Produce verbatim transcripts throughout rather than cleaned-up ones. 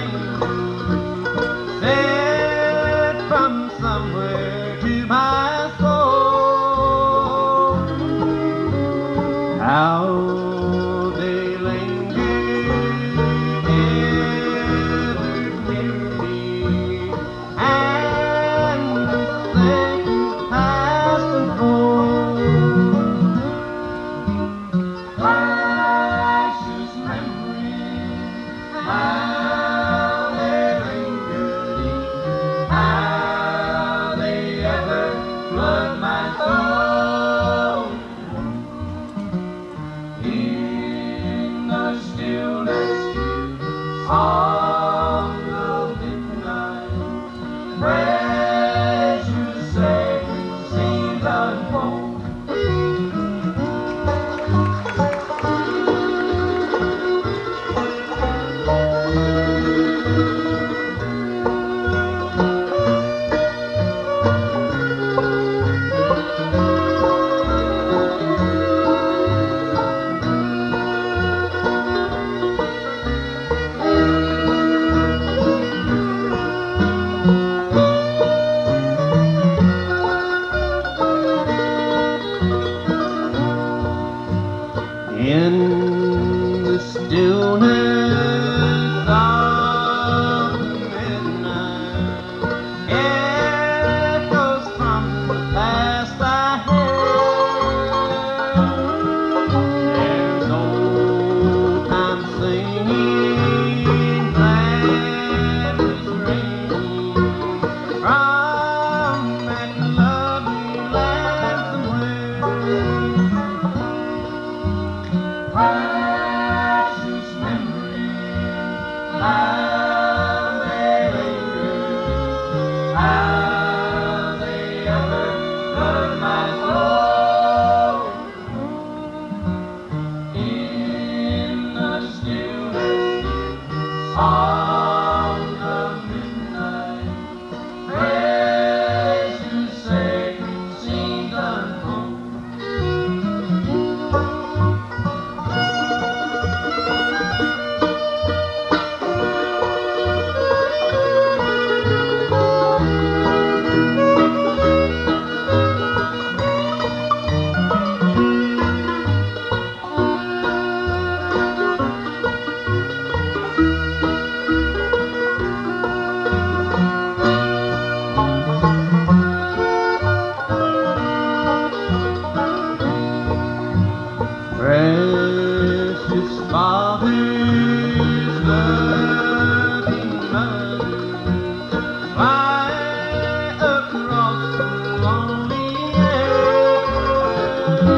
said from somewhere to my soul, how they linger together near me, and think past and forth, precious memories, how they linger deep, how they ever flood my soul. In the stillness of the midnight, precious sacred scenes unfold. In the stillness of midnight, echoes from the past I heard. There's old time singing, gladness ringing from that lovely land somewhere. Precious memories, how they linger, how they ever flood my soul. In the stillness of the midnight, precious sacred scenes unfold. Precious fathers, loving mothers, fly across the lonely air,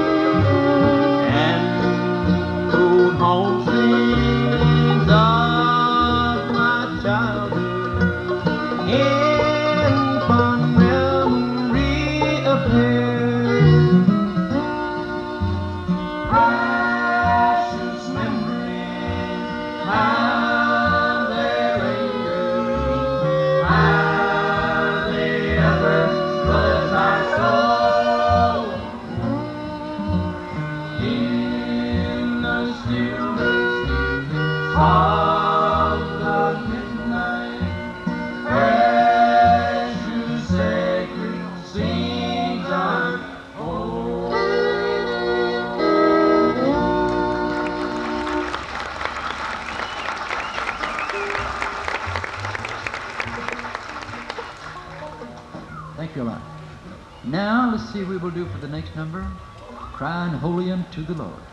and old home scenes of my childhood in fond memory appear. Precious memories, how they linger, how they ever flood my soul. In the stillness of the midnight, precious sacred scenes unfold. Thank you a lot. Now, let's see what we will do for the next number. Crying holy unto the Lord.